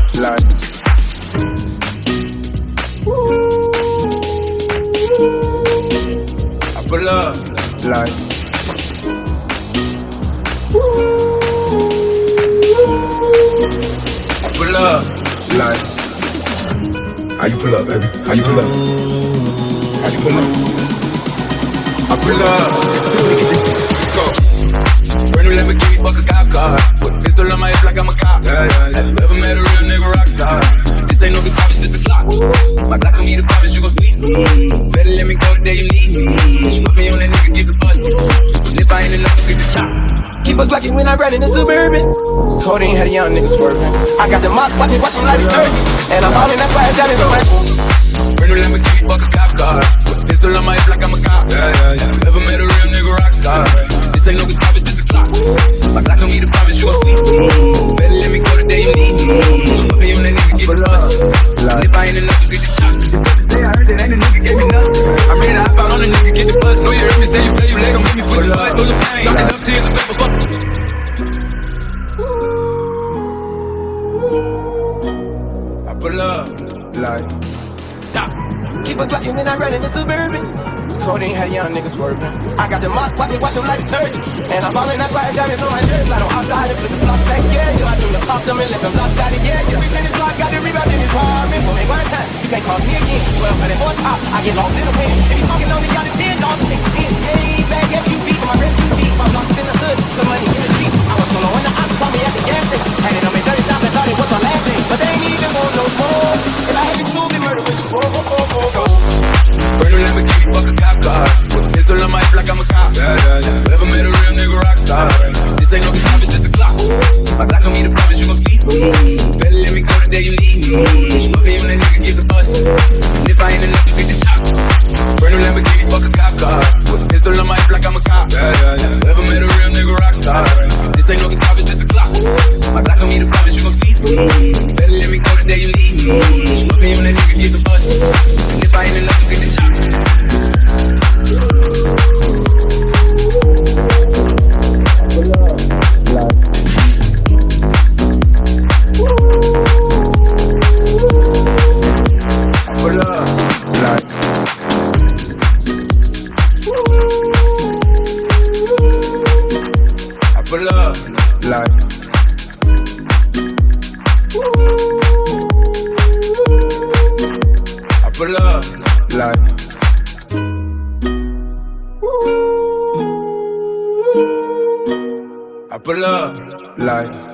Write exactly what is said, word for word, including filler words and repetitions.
like. I pull up, like. I pull up, like. How you pull up, baby? How you pull up? How you pull up? I pull up, let's go. Brand new Lamborghini, fuck a cop car. With a pistol on my hip like I'm a cop. Yeah, yeah, yeah. Have you ever met a real nigga rock star? This ain't no guitar, it's just a clock. My Glock on me the promise you gon' squeeze me. Better let me go the day you need me. Put me on that nigga, get the bus. And if I ain't enough, get the chop. Keep a Glockin' when I ride in the Suburban. It's cold, ain't had a young nigga swerving. I got the mop, watch me wash him like detergent. And I'm ballin', that's why I got it on my phone. Brand new Lamborghini, fuck a cop car. With a pistol on my hip like I'm a cop. Yeah, yeah, yeah. Have you ever met a real nigga rock star? This ain't no guitar, it's just a clock. My Glock on me the promise you gon' squeeze me. Better let me go the day you need me. Put me on that nigga, get the bus. And if I ain't enough, get the chop. Today I heard that ain't a nigga gave me nothing. I'm ready to hop out on a nigga, get the bus. So you heard me say you play, you late, don't make me push the button. Throw the pain, knock it up till it's a fuck. I pull up, like. Stop. Keep a Glockin' when I ride in the Suburban. It's cold, ain't had a young nigga swerving. I got the mop, watch me wash him like detergent. And I'm ballin', that's why I diamonds on my shirt. Slide on outside and flip the block back, yeah, yeah. I do the pop them and left them lopsided, yeah, yeah. We spin this block, got the rebound in his apartment. For me one time, you can't call me again. twelve hundred horsepower, I get lost in the wind. If you talking on the yacht, it's ten dollars, take ten. Yeah, bag S U V for my refugee. My blocks in the hood, some money in the street. I was solo when the ops called me at the gas station. Had it on me thirty times, I thought it was my last thing. But they ain't even want no more. If I had to choose, it murder with you. Oh, oh, oh, oh, oh. Brand new Lamborghini, fuck a cop car. With a pistol on my hip like I'm a cop. Yeah, yeah, yeah. Ever met a real nigga rock star? This ain't no guitar, it's just a clock. My Glock on me the promise you gon' squeeze me. Better let me go the day you need me. Put me on that nigga, get the bus. And if I ain't enough, get the chop. Brand new Lamborghini, fuck a cop car. With a pistol on my hip like I'm a cop. Yeah, yeah, yeah. Ever met a real nigga rock star? This ain't no guitar, it's just a clock. My Glock on me the promise you gon' squeeze me. Better let me go the day you need me. Put me on that nigga, get the bus. And if I ain't enough, get the chop. I pull up, like.